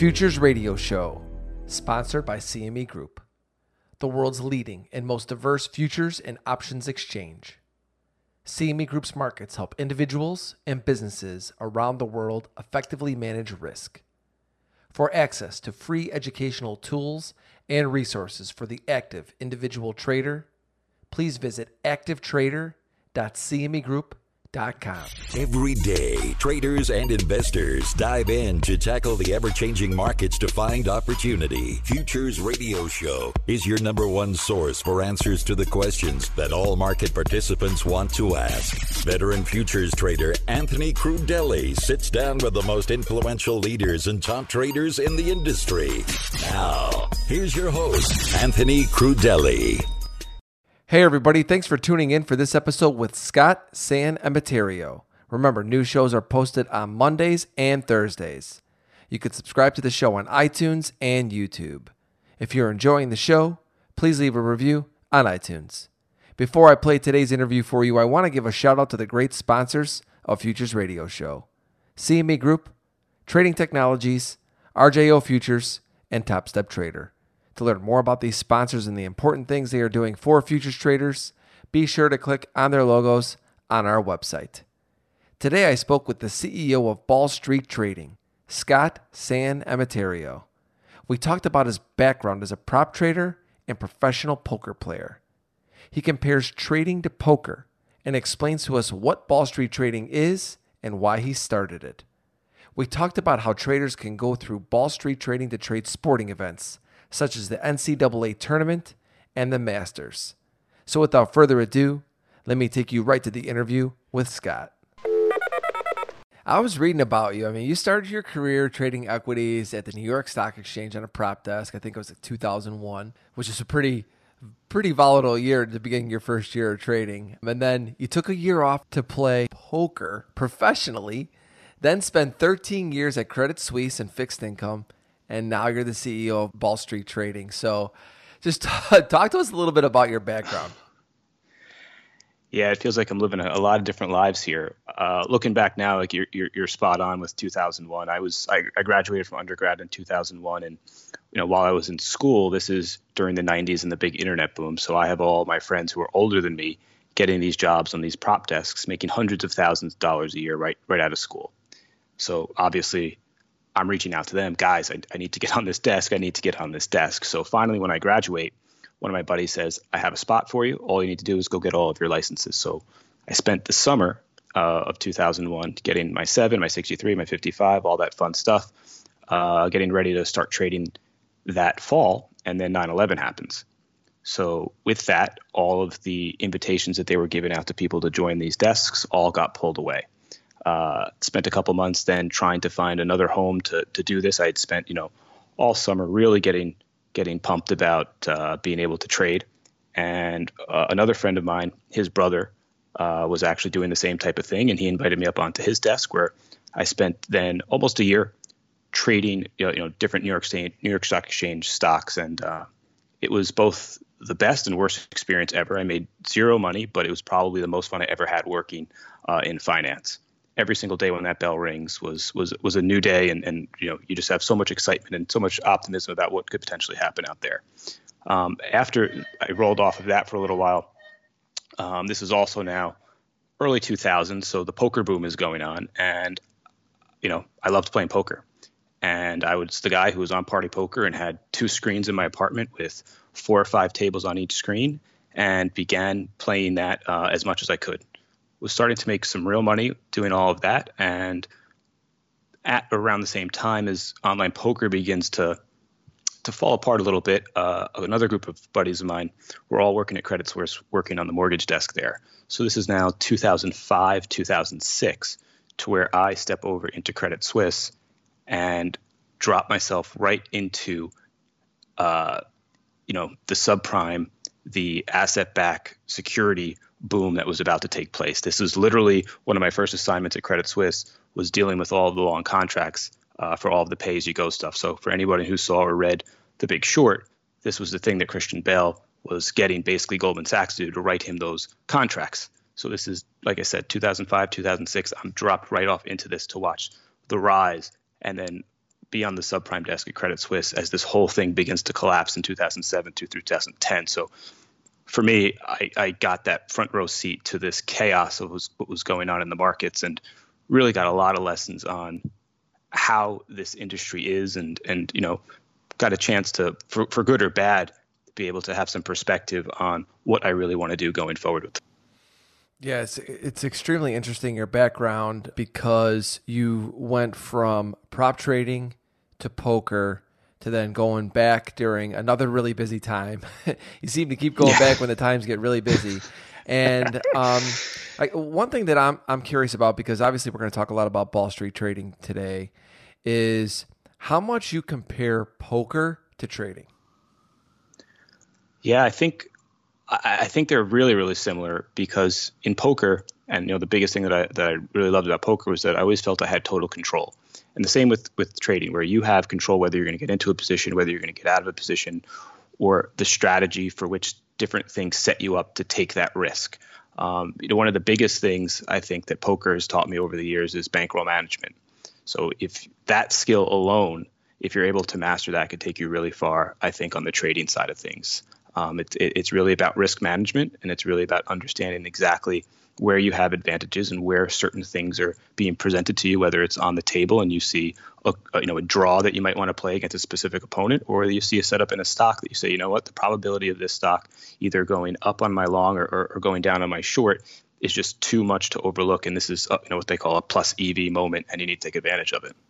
Futures Radio Show, sponsored by CME Group, the world's leading and most diverse futures and options exchange. CME Group's markets help individuals and businesses around the world effectively manage risk. For access to free educational tools and resources for the active individual trader, please visit activetrader.cmegroup.com. Every day, traders and investors dive in to tackle the ever-changing markets to find opportunity. Futures Radio Show is your number one source for answers to the questions that all market participants want to ask. Veteran futures trader Anthony Crudele sits down with the most influential leaders and top traders in the industry. Now, here's your host, Anthony Crudele. Hey everybody, thanks for tuning in for this episode with Scott San Emeterio. Remember, new shows are posted on Mondays and Thursdays. You can subscribe to the show on iTunes and YouTube. If you're enjoying the show, please leave a review on iTunes. Before I play today's interview for you, I want to give a shout out to the great sponsors of Futures Radio Show: CME Group, Trading Technologies, RJO Futures, and Top Step Trader. To learn more about these sponsors and the important things they are doing for futures traders, be sure to click on their logos on our website. Today I spoke with the CEO of Ball Street Trading, Scott San Emeterio. We talked about his background as a prop trader and professional poker player. He compares trading to poker and explains to us what Ball Street Trading is and why he started it. We talked about how traders can go through Ball Street Trading to trade sporting events, such as the NCAA tournament and the Masters. So without further ado, let me take you right to the interview with Scott. I was reading about you. I mean, you started your career trading equities at the New York Stock Exchange on a prop desk. I think it was like 2001, which is a pretty volatile year at the beginning of your first year of trading. And then you took a year off to play poker professionally, then spent 13 years at Credit Suisse in fixed income, and now you're the CEO of Ball Street Trading. So just talk to us a little bit about your background. Yeah, it feels like I'm living a lot of different lives here. Looking back now, like you're spot on with 2001. I graduated from undergrad in 2001, and while I was in school, this is during the 90s and the big internet boom. So I have all my friends who are older than me getting these jobs on these prop desks, making hundreds of thousands of dollars a year right out of school. So obviously, I'm reaching out to them, guys, I need to get on this desk. I need to get on this desk. So finally, when I graduate, one of my buddies says, I have a spot for you. All you need to do is go get all of your licenses. So I spent the summer of 2001 getting my 7, my 63, my 55, all that fun stuff, getting ready to start trading that fall. And then 9/11 happens. So with that, all of the invitations that they were giving out to people to join these desks all got pulled away. Spent a couple months then trying to find another home to do this. I had spent, all summer really getting pumped about being able to trade. And another friend of mine, his brother, was actually doing the same type of thing, and he invited me up onto his desk, where I spent then almost a year trading, different New York Stock Exchange stocks, and it was both the best and worst experience ever. I made zero money, but it was probably the most fun I ever had working in finance. Every single day when that bell rings was a new day, and you just have so much excitement and so much optimism about what could potentially happen out there. After I rolled off of that for a little while, this is also now early 2000s, so the poker boom is going on, and I loved playing poker. And I was the guy who was on Party Poker and had 2 screens in my apartment with 4 or 5 tables on each screen, and began playing that as much as I could. Was starting to make some real money doing all of that, and at around the same time as online poker begins to fall apart a little bit, another group of buddies of mine were all working at Credit Suisse, working on the mortgage desk there. So this is now 2005, 2006, to where I step over into Credit Suisse and drop myself right into the subprime, the asset-backed security boom that was about to take place. This was literally one of my first assignments at Credit Suisse, was dealing with all of the long contracts for all of the pay-as-you-go stuff. So for anybody who saw or read The Big Short, this was the thing that Christian Bale was getting basically Goldman Sachs to do, to write him those contracts. So this is, like I said, 2005, 2006. I'm dropped right off into this to watch the rise and then be on the subprime desk at Credit Suisse as this whole thing begins to collapse in 2007 through 2010. So for me, I got that front row seat to this chaos of what was going on in the markets, and really got a lot of lessons on how this industry is, and got a chance to, for good or bad, be able to have some perspective on what I really want to do going forward with. Yeah, it's extremely interesting, your background, because you went from prop trading to poker to then going back during another really busy time. You seem to keep going back when the times get really busy. And one thing that I'm curious about, because obviously we're going to talk a lot about Ball Street trading today, is how much you compare poker to trading. Yeah, I think they're really, really similar, because in poker, and the biggest thing that I really loved about poker was that I always felt I had total control. And the same with trading, where you have control whether you're going to get into a position, whether you're going to get out of a position, or the strategy for which different things set you up to take that risk. One of the biggest things I think that poker has taught me over the years is bankroll management. So if that skill alone, if you're able to master that, could take you really far, I think, on the trading side of things. It's really about risk management, and it's really about understanding exactly where you have advantages and where certain things are being presented to you, whether it's on the table and you see a draw that you might want to play against a specific opponent, or you see a setup in a stock that you say, the probability of this stock either going up on my long or going down on my short is just too much to overlook. And this is what they call a plus EV moment, and you need to take advantage of it.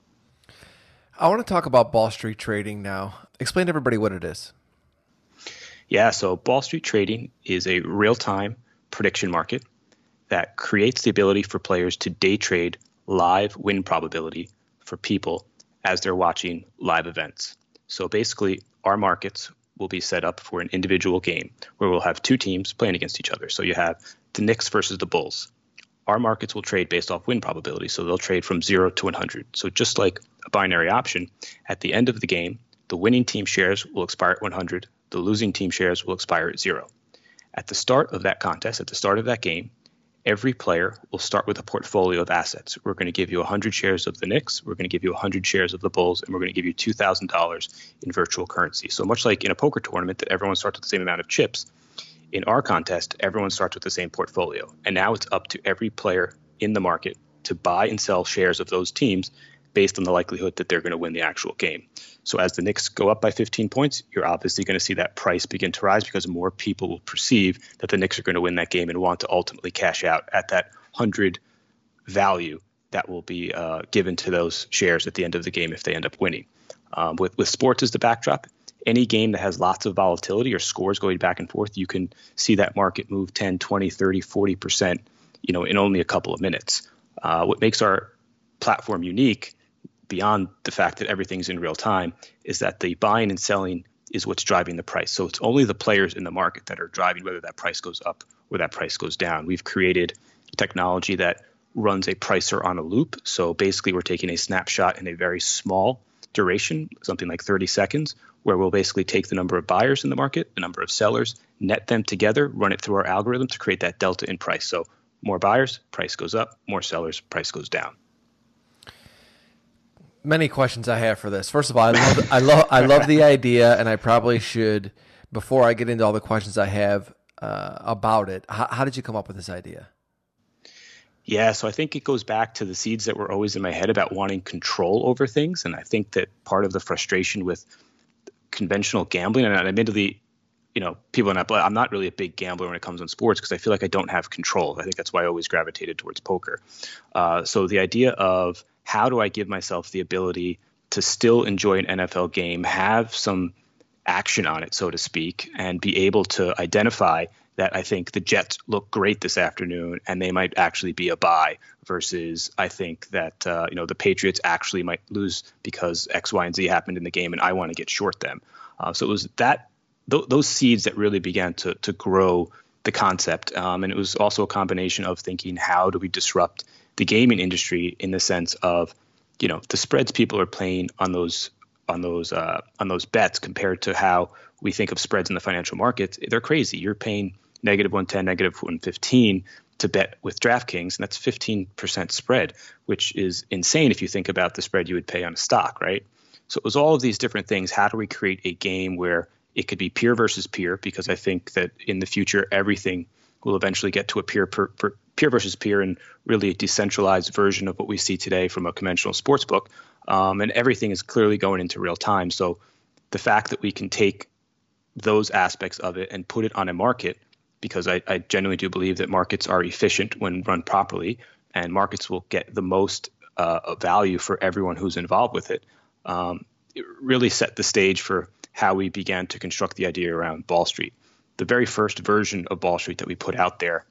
I want to talk about Ball Street trading now. Explain to everybody what it is. Yeah, so Ball Street trading is a real-time prediction market that creates the ability for players to day trade live win probability for people as they're watching live events. So basically, our markets will be set up for an individual game where we'll have two teams playing against each other. So you have the Knicks versus the Bulls. Our markets will trade based off win probability. So they'll trade from 0 to 100. So just like a binary option, at the end of the game, the winning team shares will expire at 100. The losing team shares will expire at 0. At the start of that contest, at the start of that game, every player will start with a portfolio of assets. We're going to give you 100 shares of the Knicks, we're going to give you 100 shares of the Bulls, and we're going to give you $2,000 in virtual currency. So much like in a poker tournament that everyone starts with the same amount of chips, in our contest, everyone starts with the same portfolio. And now it's up to every player in the market to buy and sell shares of those teams based on the likelihood that they're going to win the actual game. So as the Knicks go up by 15 points, you're obviously going to see that price begin to rise, because more people will perceive that the Knicks are going to win that game and want to ultimately cash out at that 100 value that will be given to those shares at the end of the game if they end up winning. With sports as the backdrop, any game that has lots of volatility or scores going back and forth, you can see that market move 10, 20, 30, 40%, in only a couple of minutes. What makes our platform unique, beyond the fact that everything's in real time, is that the buying and selling is what's driving the price. So it's only the players in the market that are driving whether that price goes up or that price goes down. We've created technology that runs a pricer on a loop. So basically we're taking a snapshot in a very small duration, something like 30 seconds, where we'll basically take the number of buyers in the market, the number of sellers, net them together, run it through our algorithm to create that delta in price. So more buyers, price goes up; more sellers, price goes down. Many questions I have for this. First of all, I love the idea, and I probably should, before I get into all the questions I have about it, how did you come up with this idea? Yeah, so I think it goes back to the seeds that were always in my head about wanting control over things. And I think that part of the frustration with conventional gambling, and admittedly, people are not, I'm not really a big gambler when it comes on sports, because I feel like I don't have control. I think that's why I always gravitated towards poker. So the idea of how do I give myself the ability to still enjoy an NFL game, have some action on it, so to speak, and be able to identify that I think the Jets look great this afternoon and they might actually be a buy, versus I think that the Patriots actually might lose because X, Y, and Z happened in the game and I want to get short them. So it was those seeds that really began to grow the concept. And it was also a combination of thinking, how do we disrupt the gaming industry in the sense of, the spreads people are playing on those bets compared to how we think of spreads in the financial markets. They're crazy. You're paying -110, -115 to bet with DraftKings, and that's 15% spread, which is insane if you think about the spread you would pay on a stock, right? So it was all of these different things. How do we create a game where it could be peer versus peer? Because I think that in the future, everything will eventually get to a peer versus peer, and really a decentralized version of what we see today from a conventional sports book. And everything is clearly going into real time. So the fact that we can take those aspects of it and put it on a market, because I genuinely do believe that markets are efficient when run properly, and markets will get the most value for everyone who's involved with it. It really set the stage for how we began to construct the idea around Ball Street. The very first version of Ball Street that we put out there,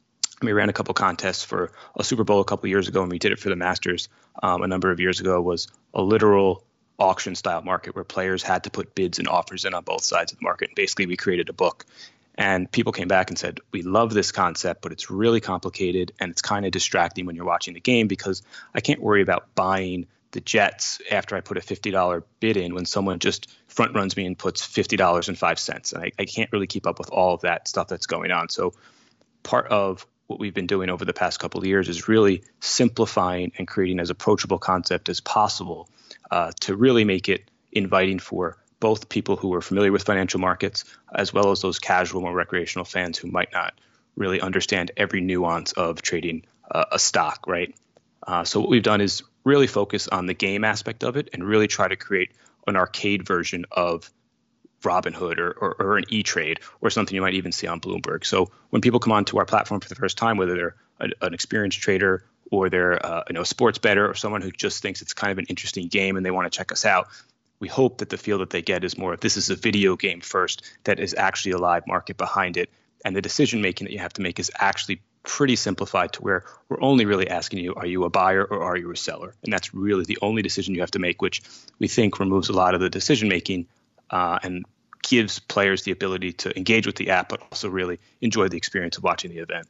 we ran a couple contests for a Super Bowl a couple of years ago, and we did it for the Masters a number of years ago, was a literal auction style market where players had to put bids and offers in on both sides of the market. And basically, we created a book. And people came back and said, we love this concept, but it's really complicated and it's kind of distracting when you're watching the game, because I can't worry about buying the Jets after I put a $50 bid in when someone just front runs me and puts $50.05. And I can't really keep up with all of that stuff that's going on. So part of what we've been doing over the past couple of years is really simplifying and creating as approachable concept as possible to really make it inviting for both people who are familiar with financial markets, as well as those casual, more recreational fans who might not really understand every nuance of trading a stock, right? So what we've done is really focus on the game aspect of it and really try to create an arcade version of Robinhood or an E-Trade or something you might even see on Bloomberg. So when people come onto our platform for the first time, whether they're an experienced trader or they're a sports bettor or someone who just thinks it's kind of an interesting game and they want to check us out, we hope that the feel that they get is more of this is a video game first that is actually a live market behind it. And the decision making that you have to make is actually pretty simplified to where we're only really asking you, are you a buyer or are you a seller? And that's really the only decision you have to make, which we think removes a lot of the decision making and gives players the ability to engage with the app, but also really enjoy the experience of watching the event.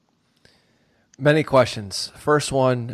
Many questions. First one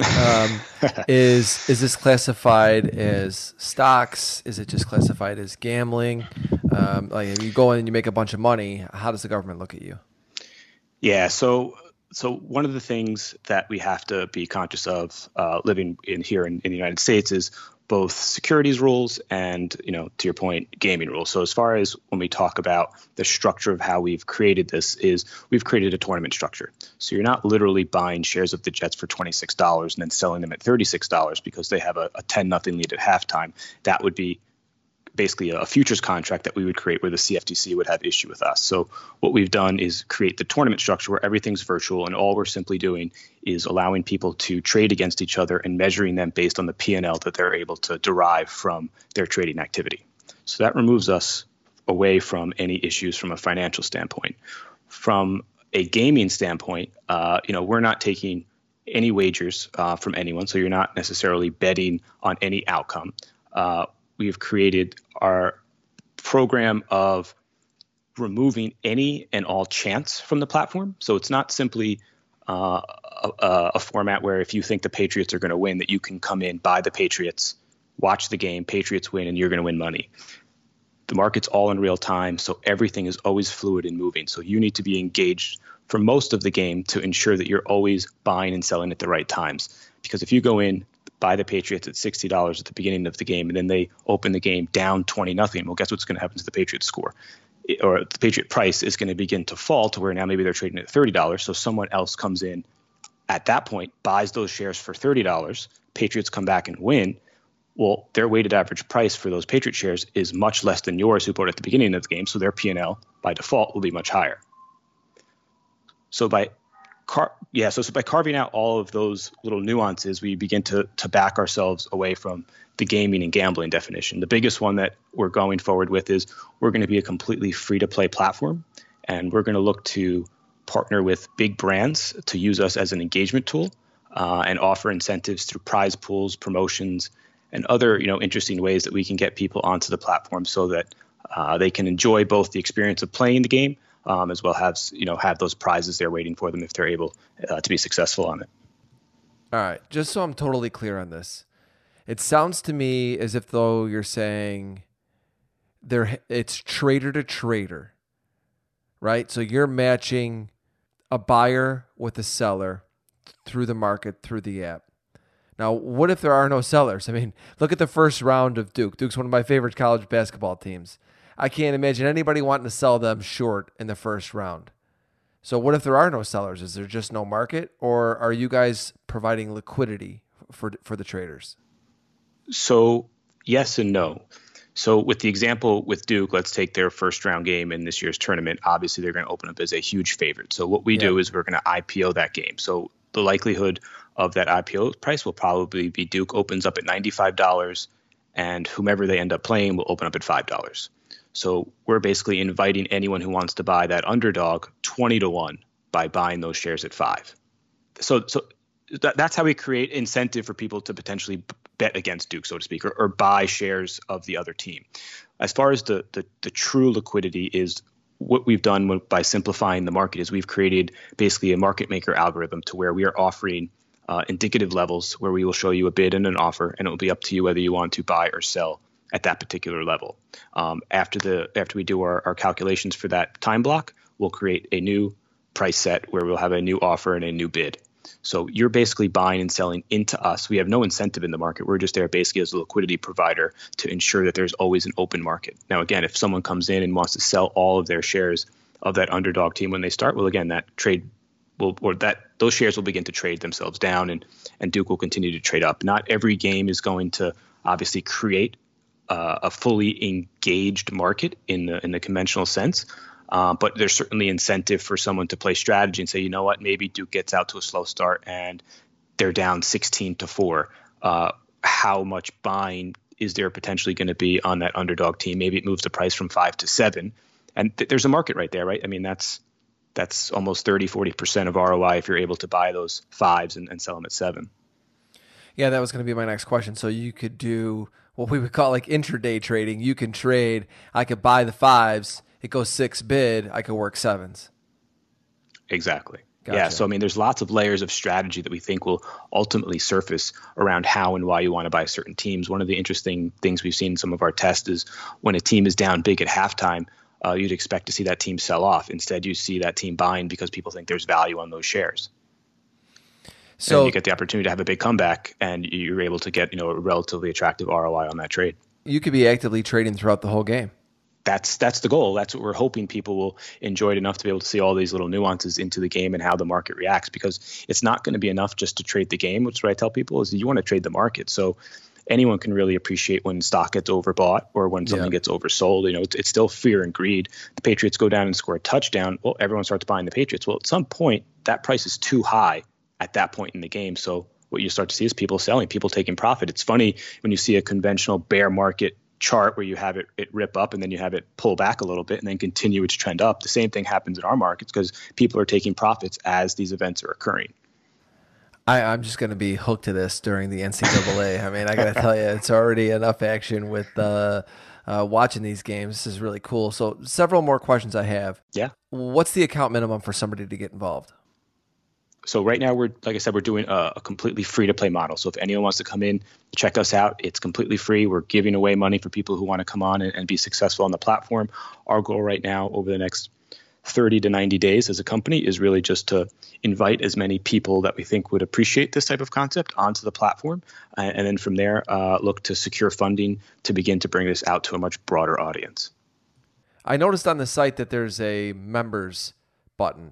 is this classified as stocks? Is it just classified as gambling? Like if you go in and you make a bunch of money, how does the government look at you? Yeah, so one of the things that we have to be conscious of living here in the United States is both securities rules and, to your point, gaming rules. So as far as when we talk about the structure of how we've created this is we've created a tournament structure. So you're not literally buying shares of the Jets for $26 and then selling them at $36 because they have a 10-0 lead at halftime. That would be basically a futures contract that we would create where the CFTC would have issue with us. So what we've done is create the tournament structure where everything's virtual, and all we're simply doing is allowing people to trade against each other and measuring them based on the P&L that they're able to derive from their trading activity. So that removes us away from any issues from a financial standpoint. From a gaming standpoint, we're not taking any wagers from anyone, so you're not necessarily betting on any outcome. We've created our program of removing any and all chance from the platform. So it's not simply a format where if you think the Patriots are going to win, that you can come in, buy the Patriots, watch the game, Patriots win, and you're going to win money. The market's all in real time, so everything is always fluid and moving. So you need to be engaged for most of the game to ensure that you're always buying and selling at the right times. Because if you go in, buy the Patriots at $60 at the beginning of the game, and then they open the game down 20-0. Well, guess what's going to happen to the Patriots score? Or the Patriot price is going to begin to fall to where now maybe they're trading at $30. So someone else comes in at that point, buys those shares for $30. Patriots come back and win. Well, their weighted average price for those Patriot shares is much less than yours who bought at the beginning of the game. So their P&L by default will be much higher. So by carving out all of those little nuances, we begin to back ourselves away from the gaming and gambling definition. The biggest one that we're going forward with is we're going to be a completely free-to-play platform, and we're going to look to partner with big brands to use us as an engagement tool and offer incentives through prize pools, promotions, and other interesting ways that we can get people onto the platform so that they can enjoy both the experience of playing the game as well as have those prizes there waiting for them if they're able to be successful on it. All right, just so I'm totally clear on this, it sounds to me as if though you're saying it's trader to trader, right? So you're matching a buyer with a seller through the market, through the app. Now, what if there are no sellers? I mean, look at the first round of Duke. Duke's one of my favorite college basketball teams. I can't imagine anybody wanting to sell them short in the first round. So what if there are no sellers? Is there just no market, or are you guys providing liquidity for the traders? So yes and no. So with the example with Duke, let's take their first round game in this year's tournament. Obviously, they're going to open up as a huge favorite. So what we do is we're going to IPO that game. So the likelihood of that IPO price will probably be Duke opens up at $95, and whomever they end up playing will open up at $5. So we're basically inviting anyone who wants to buy that underdog 20-1 by buying those shares at $5. So that's how we create incentive for people to potentially bet against Duke, so to speak, or buy shares of the other team. As far as the true liquidity is, what we've done by simplifying the market is we've created basically a market maker algorithm to where we are offering indicative levels where we will show you a bid and an offer, and it will be up to you whether you want to buy or sell at that particular level. After we do our calculations for that time block, we'll create a new price set where we'll have a new offer and a new bid. So you're basically buying and selling into us. We have no incentive in the market. We're just there basically as a liquidity provider to ensure that there's always an open market. Now, again, if someone comes in and wants to sell all of their shares of that underdog team when they start, well, again, that trade will, or that those shares will begin to trade themselves down, and Duke will continue to trade up. Not every game is going to obviously create a fully engaged market in the conventional sense. But there's certainly incentive for someone to play strategy and say, you know what, maybe Duke gets out to a slow start and they're down 16-4. How much buying is there potentially going to be on that underdog team? Maybe it moves the price from 5 to 7. And there's a market right there, right? I mean, that's almost 30-40% of ROI if you're able to buy those 5s and sell them at 7. Yeah, that was going to be my next question. So you could do what we would call like intraday trading. You can trade, I could buy the 5s. It goes 6 bid, I could work 7s. Exactly. Gotcha. Yeah. So, I mean, there's lots of layers of strategy that we think will ultimately surface around how and why you want to buy certain teams. One of the interesting things we've seen in some of our tests is when a team is down big at halftime, you'd expect to see that team sell off. Instead, you see that team buying because people think there's value on those shares. So and you get the opportunity to have a big comeback, and you're able to get, a relatively attractive ROI on that trade. You could be actively trading throughout the whole game. That's the goal. That's what we're hoping people will enjoy it enough to be able to see all these little nuances into the game and how the market reacts, because it's not going to be enough just to trade the game, which is what I tell people is you want to trade the market. So anyone can really appreciate when stock gets overbought or when something gets oversold. It's still fear and greed. The Patriots go down and score a touchdown. Well, everyone starts buying the Patriots. Well, at some point, that price is too high at that point in the game. So what you start to see is people selling, people taking profit. It's funny when you see a conventional bear market chart where you have it rip up and then you have it pull back a little bit and then continue its trend up. The same thing happens in our markets because people are taking profits as these events are occurring. I'm just going to be hooked to this during the NCAA. I mean, I got to tell you, it's already enough action with watching these games. This is really cool. So several more questions I have. Yeah. What's the account minimum for somebody to get involved? So right now, like I said, we're doing a completely free-to-play model. So if anyone wants to come in, check us out. It's completely free. We're giving away money for people who want to come on and be successful on the platform. Our goal right now over the next 30 to 90 days as a company is really just to invite as many people that we think would appreciate this type of concept onto the platform. And then from there, look to secure funding to begin to bring this out to a much broader audience. I noticed on the site that there's a members button,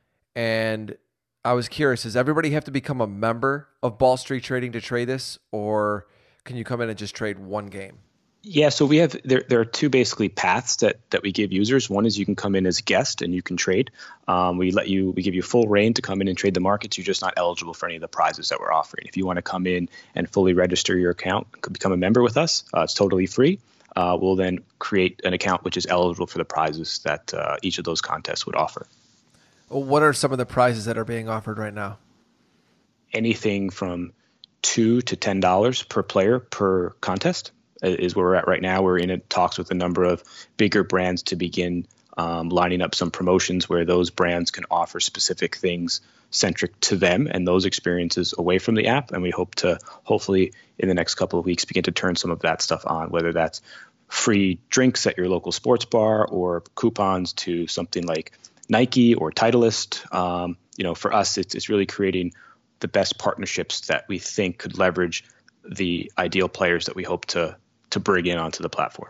and I was curious, does everybody have to become a member of Ball Street Trading to trade this, or can you come in and just trade one game? Yeah, so we have there are two basically paths that we give users. One is you can come in as a guest and you can trade. We give you full reign to come in and trade the markets. You're just not eligible for any of the prizes that we're offering. If you want to come in and fully register your account, become a member with us, it's totally free. We'll then create an account which is eligible for the prizes that each of those contests would offer. What are some of the prizes that are being offered right now? Anything from $2 to $10 per player per contest is where we're at right now. We're in talks with a number of bigger brands to begin lining up some promotions where those brands can offer specific things centric to them and those experiences away from the app. And we hope to hopefully in the next couple of weeks begin to turn some of that stuff on, whether that's free drinks at your local sports bar or coupons to something like Nike or Titleist. For us, it's really creating the best partnerships that we think could leverage the ideal players that we hope to bring in onto the platform.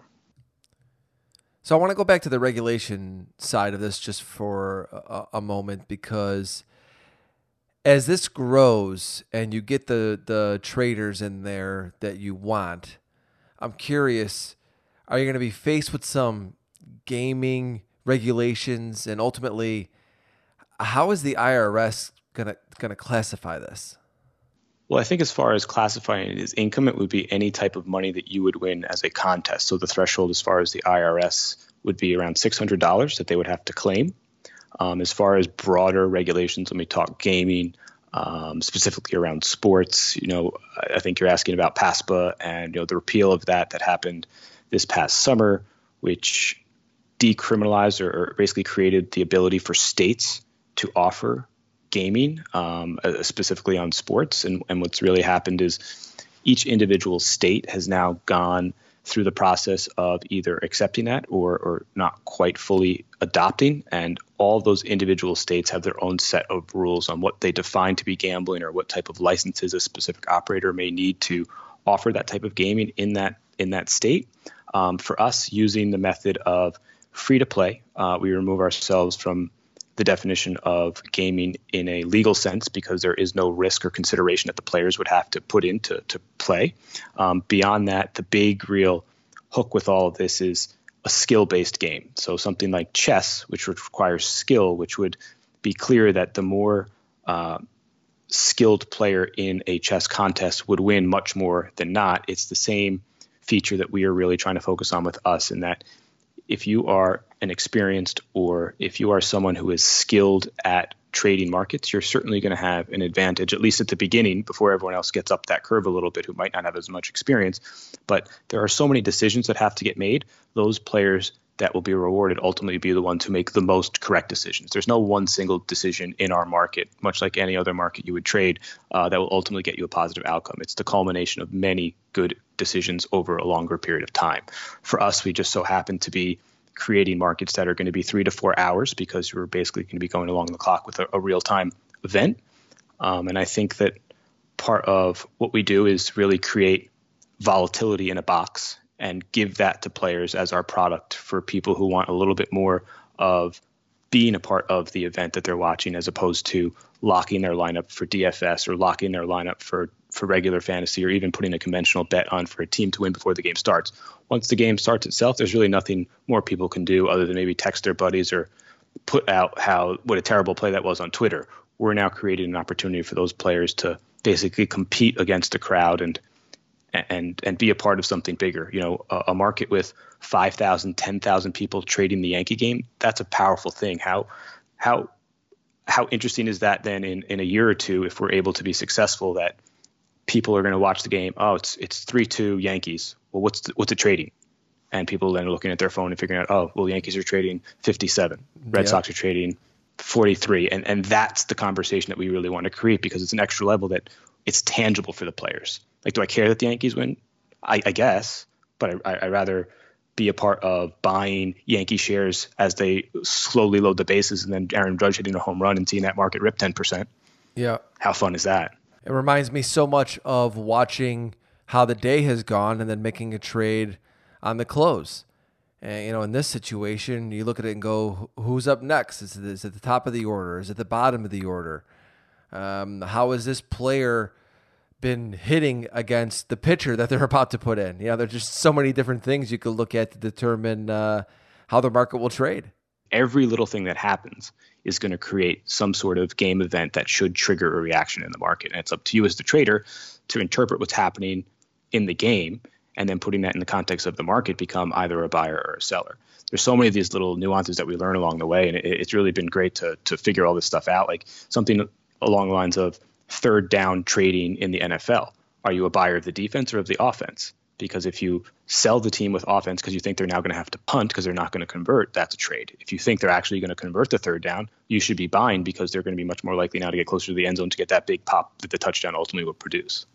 So I want to go back to the regulation side of this just for a moment, because as this grows and you get the traders in there that you want, I'm curious, are you going to be faced with some gaming regulations, and ultimately, how is the IRS going to classify this? Well, I think as far as classifying it as income, it would be any type of money that you would win as a contest. So the threshold as far as the IRS would be around $600 that they would have to claim. As far as broader regulations, when we talk gaming, specifically around sports, I think you're asking about PASPA and the repeal of that happened this past summer, which decriminalized or basically created the ability for states to offer gaming, specifically on sports. And what's really happened is each individual state has now gone through the process of either accepting that or not quite fully adopting. And all those individual states have their own set of rules on what they define to be gambling or what type of licenses a specific operator may need to offer that type of gaming in that state. For us, using the method of free to play, we remove ourselves from the definition of gaming in a legal sense because there is no risk or consideration that the players would have to put in to play. Beyond that, the big real hook with all of this is a skill-based game. So something like chess, which requires skill, which would be clear that the more skilled player in a chess contest would win much more than not. It's the same feature that we are really trying to focus on with us, in that if you are an experienced or if you are someone who is skilled at trading markets, you're certainly going to have an advantage, at least at the beginning, before everyone else gets up that curve a little bit who might not have as much experience. But there are so many decisions that have to get made. Those players that will be rewarded ultimately be the ones who make the most correct decisions. There's no one single decision in our market, much like any other market you would trade, that will ultimately get you a positive outcome. It's the culmination of many good decisions over a longer period of time. For us, we just so happen to be creating markets that are going to be 3 to 4 hours because we're basically going to be going along the clock with a real-time event. And I think that part of what we do is really create volatility in a box and give that to players as our product for people who want a little bit more of being a part of the event that they're watching, as opposed to locking their lineup for DFS or locking their lineup for regular fantasy, or even putting a conventional bet on for a team to win before the game starts. Once the game starts itself, there's really nothing more people can do other than maybe text their buddies or put out what a terrible play that was on Twitter. We're now creating an opportunity for those players to basically compete against the crowd and be a part of something bigger. A market with 5,000, 10,000 people trading the Yankee game, that's a powerful thing. How interesting is that then in a year or two, if we're able to be successful, that people are going to watch the game? Oh, it's 3-2 Yankees. Well, what's it trading? And people then are looking at their phone and figuring out, oh, well, the Yankees are trading 57. Red Sox are trading 43. And that's the conversation that we really want to create, because it's an extra level that it's tangible for the players. Like, do I care that the Yankees win? I guess, but I'd rather be a part of buying Yankee shares as they slowly load the bases, and then Aaron Judge hitting a home run and seeing that market rip 10%. Yeah. How fun is that? It reminds me so much of watching how the day has gone and then making a trade on the close. And, in this situation, you look at it and go, who's up next? Is it the top of the order? Is it the bottom of the order? How has this player been hitting against the pitcher that they're about to put in? There's just so many different things you could look at to determine how the market will trade. Every little thing that happens is going to create some sort of game event that should trigger a reaction in the market. And it's up to you as the trader to interpret what's happening in the game, and then putting that in the context of the market, become either a buyer or a seller. There's so many of these little nuances that we learn along the way, and it's really been great to figure all this stuff out. Like something along the lines of third down trading in the NFL. Are you a buyer of the defense or of the offense? Because if you sell the team with offense because you think they're now going to have to punt because they're not going to convert, that's a trade. If you think they're actually going to convert the third down, you should be buying because they're going to be much more likely now to get closer to the end zone to get that big pop that the touchdown ultimately will produce.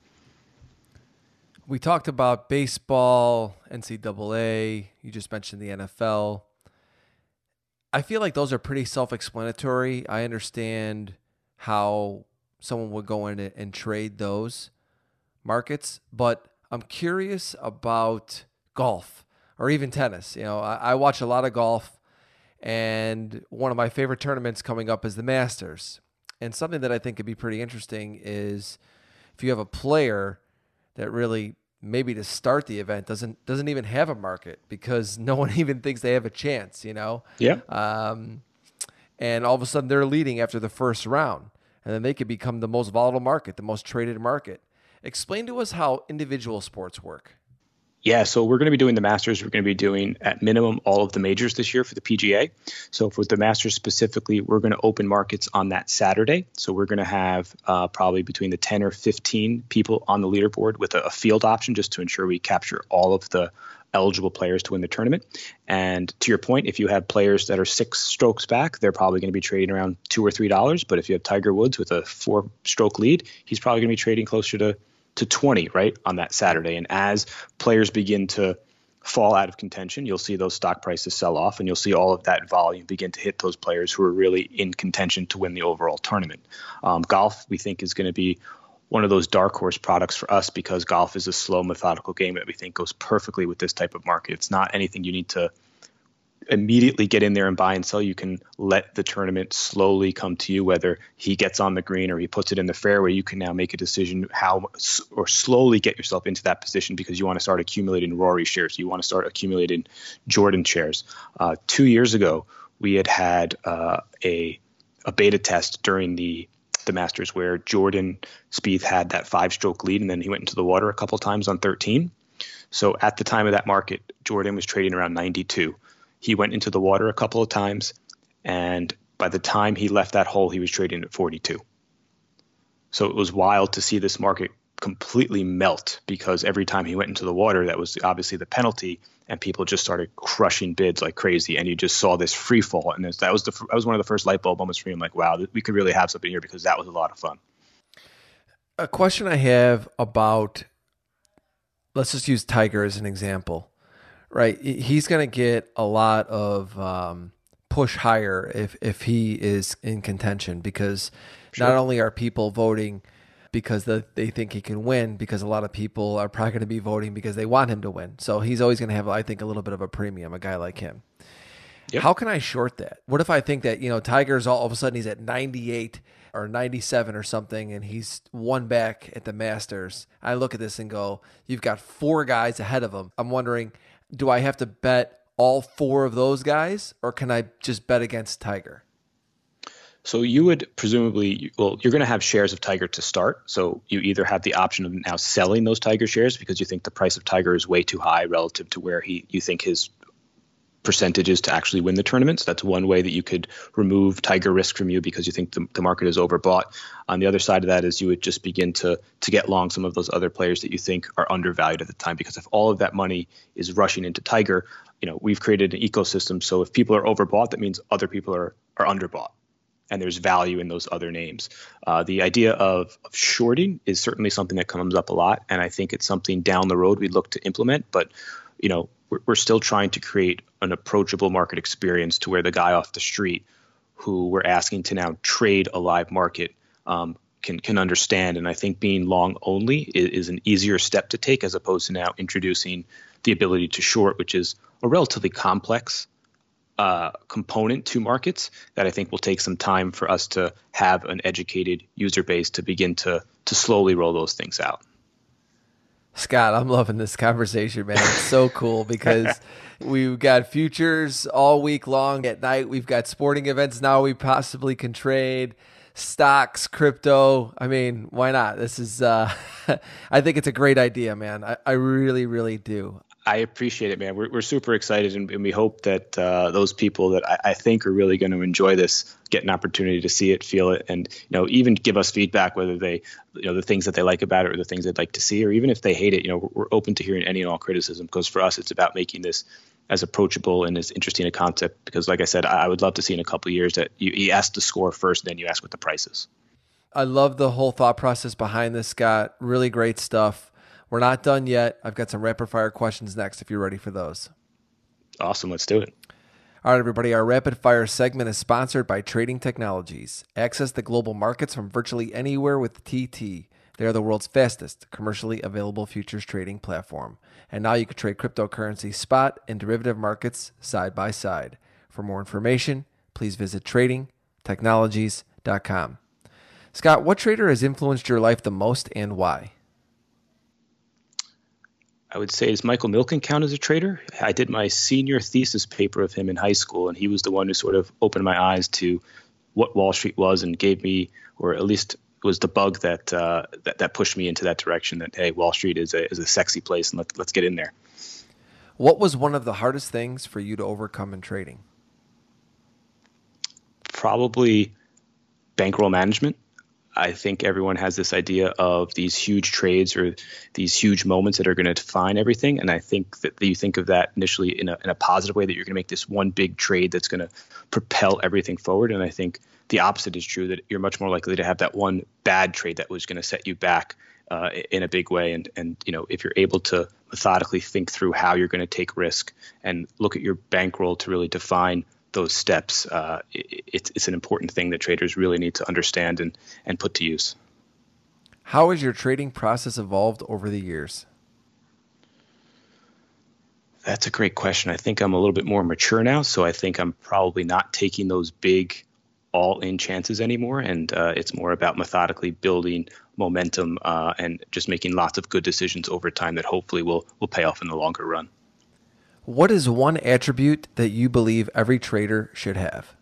We talked about baseball, NCAA. You just mentioned the NFL. I feel like those are pretty self-explanatory. I understand how someone would go in and trade those markets, but I'm curious about golf or even tennis. I watch a lot of golf, and one of my favorite tournaments coming up is the Masters. And something that I think could be pretty interesting is if you have a player that really maybe to start the event doesn't even have a market because no one even thinks they have a chance, Yeah. And all of a sudden they're leading after the first round, and then they could become the most volatile market, the most traded market. Explain to us how individual sports work. Yeah, so we're going to be doing the Masters. We're going to be doing, at minimum, all of the majors this year for the PGA. So for the Masters specifically, we're going to open markets on that Saturday. So we're going to have probably between the 10 or 15 people on the leaderboard with a field option just to ensure we capture all of the eligible players to win the tournament. And to your point, if you have players that are 6 strokes back, they're probably going to be trading around $2 or $3. But if you have Tiger Woods with a 4-stroke lead, he's probably going to be trading closer to 20, right, on that Saturday. And as players begin to fall out of contention, you'll see those stock prices sell off, and you'll see all of that volume begin to hit those players who are really in contention to win the overall tournament. Golf, we think, is going to be one of those dark horse products for us because golf is a slow, methodical game that we think goes perfectly with this type of market. It's not anything you need to immediately get in there and buy and sell. You can let the tournament slowly come to you, whether he gets on the green or he puts it in the fairway. You can now make a decision how or slowly get yourself into that position because you want to start accumulating Rory shares. You want to start accumulating Jordan shares. 2 years ago, we had a beta test during the Masters where Jordan Spieth had that 5-stroke lead, and then he went into the water a couple times on 13. So at the time of that market, Jordan was trading around 92. He went into the water a couple of times, and by the time he left that hole, he was trading at 42. So it was wild to see this market completely melt because every time he went into the water, that was obviously the penalty, and people just started crushing bids like crazy, and you just saw this free fall. And that was one of the first light bulb moments for me. I'm like, wow, we could really have something here because that was a lot of fun. A question I have about, let's just use Tiger as an example. Right, he's going to get a lot of push higher if he is in contention because not only are people voting because they think he can win, because a lot of people are probably going to be voting because they want him to win. So he's always going to have, I think, a little bit of a premium, a guy like him. Yep. How can I short that? What if I think that, Tiger's all of a sudden he's at 98 or 97 or something, and he's one back at the Masters? I look at this and go, you've got 4 guys ahead of him. I'm wondering, do I have to bet all 4 of those guys, or can I just bet against Tiger? So you would presumably, you're going to have shares of Tiger to start. So you either have the option of now selling those Tiger shares because you think the price of Tiger is way too high relative to where you think his percentages to actually win the tournaments. That's one way that you could remove Tiger risk from you because you think the market is overbought. On the other side of that is you would just begin to get long some of those other players that you think are undervalued at the time, because if all of that money is rushing into Tiger, we've created an ecosystem. So if people are overbought, that means other people are underbought, and there's value in those other names. The idea of shorting is certainly something that comes up a lot, and I think it's something down the road we'd look to implement, but we're still trying to create an approachable market experience to where the guy off the street who we're asking to now trade a live market can understand. And I think being long only is an easier step to take as opposed to now introducing the ability to short, which is a relatively complex component to markets that I think will take some time for us to have an educated user base to begin to slowly roll those things out. Scott, I'm loving this conversation, man. It's so cool because we've got futures all week long. At night, we've got sporting events now we possibly can trade, stocks, crypto. I mean, why not? This is, I think it's a great idea, man. I really, really do. I appreciate it, man. We're super excited, and we hope that those people that I think are really going to enjoy this get an opportunity to see it, feel it, and even give us feedback whether they, the things that they like about it or the things they'd like to see, or even if they hate it. We're open to hearing any and all criticism, because for us, it's about making this as approachable and as interesting a concept. Because, like I said, I would love to see in a couple of years that you ask the score first, then you ask what the price is. I love the whole thought process behind this, Scott. Really great stuff. We're not done yet. I've got some rapid fire questions next if you're ready for those. Awesome. Let's do it. All right, everybody, our rapid fire segment is sponsored by Trading Technologies. Access the global markets from virtually anywhere with TT. They are the world's fastest commercially available futures trading platform. And now you can trade cryptocurrency spot and derivative markets side by side. For more information, please visit tradingtechnologies.com. Scott, what trader has influenced your life the most and why? I would say, does Michael Milken count as a trader? I did my senior thesis paper of him in high school, and he was the one who sort of opened my eyes to what Wall Street was and gave me, or at least was the bug that that pushed me into that direction, that, hey, Wall Street is a sexy place, and let's get in there. What was one of the hardest things for you to overcome in trading? Probably bankroll management. I think everyone has this idea of these huge trades or these huge moments that are going to define everything. And I think that you think of that initially in a positive way, that you're going to make this one big trade that's going to propel everything forward. And I think the opposite is true, that you're much more likely to have that one bad trade that was going to set you back in a big way. And if you're able to methodically think through how you're going to take risk and look at your bankroll to really define those steps, it's an important thing that traders really need to understand and put to use. How has your trading process evolved over the years? That's a great question. I think I'm a little bit more mature now, so I think I'm probably not taking those big all-in chances anymore, and it's more about methodically building momentum and just making lots of good decisions over time that hopefully will pay off in the longer run. What is one attribute that you believe every trader should have?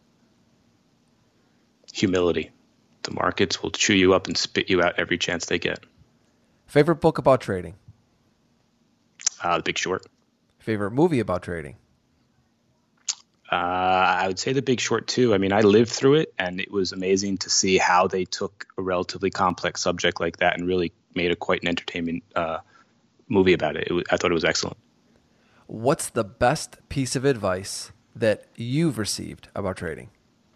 Humility. The markets will chew you up and spit you out every chance they get. Favorite book about trading? The Big Short. Favorite movie about trading? I would say The Big Short too. I mean, I lived through it, and it was amazing to see how they took a relatively complex subject like that and really made quite an entertainment movie about it. I thought it was excellent. What's the best piece of advice that you've received about trading?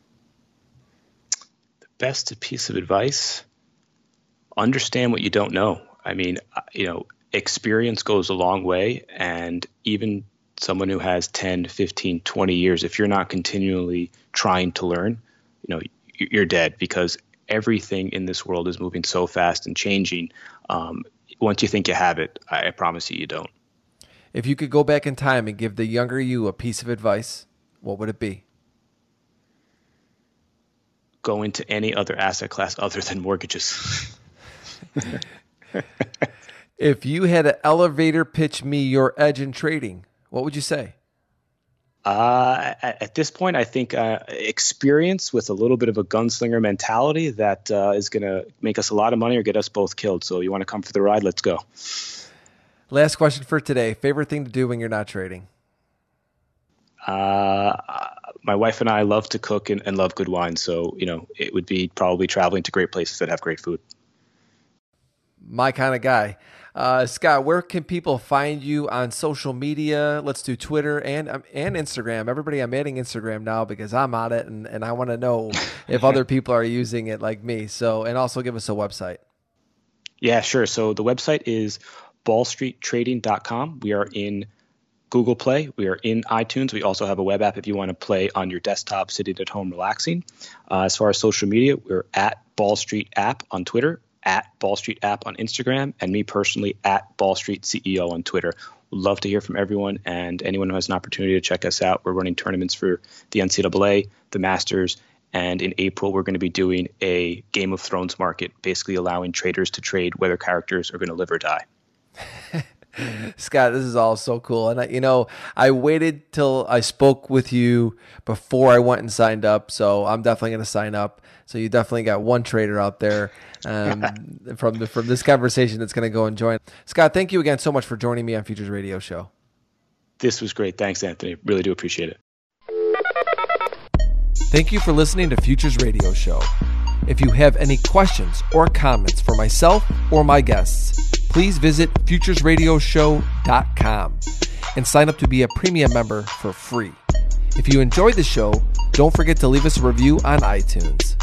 The best piece of advice? Understand what you don't know. I mean, experience goes a long way, and even someone who has 10, 15, 20 years, if you're not continually trying to learn, you're dead, because everything in this world is moving so fast and changing. Once you think you have it, I promise you don't. If you could go back in time and give the younger you a piece of advice, what would it be? Go into any other asset class other than mortgages. If you had an elevator pitch me your edge in trading, what would you say? At this point, I think experience with a little bit of a gunslinger mentality that is going to make us a lot of money or get us both killed. So you want to come for the ride? Let's go. Last question for today. Favorite thing to do when you're not trading? My wife and I love to cook and love good wine. So, it would be probably traveling to great places that have great food. My kind of guy. Scott, where can people find you on social media? Let's do Twitter and Instagram. Everybody, I'm adding Instagram now because I'm on it, and I want to know if other people are using it like me. So, and also give us a website. Yeah, sure. So the website is ballstreettrading.com. We are in Google Play. We are in iTunes. We also have a web app if you want to play on your desktop, sitting at home, relaxing. As far as social media, we're at Ball Street App on Twitter, at Ball Street App on Instagram, and me personally at Ball Street CEO on Twitter. We'd love to hear from everyone, and anyone who has an opportunity to check us out. We're running tournaments for the NCAA, the Masters, and in April, we're going to be doing a Game of Thrones market, basically allowing traders to trade whether characters are going to live or die. Scott, this is all so cool. And I waited till I spoke with you before I went and signed up. So I'm definitely going to sign up. So you definitely got one trader out there from this conversation that's going to go and join. Scott, thank you again so much for joining me on Futures Radio Show. This was great. Thanks, Anthony. Really do appreciate it. Thank you for listening to Futures Radio Show. If you have any questions or comments for myself or my guests, please visit futuresradioshow.com and sign up to be a premium member for free. If you enjoyed the show, don't forget to leave us a review on iTunes.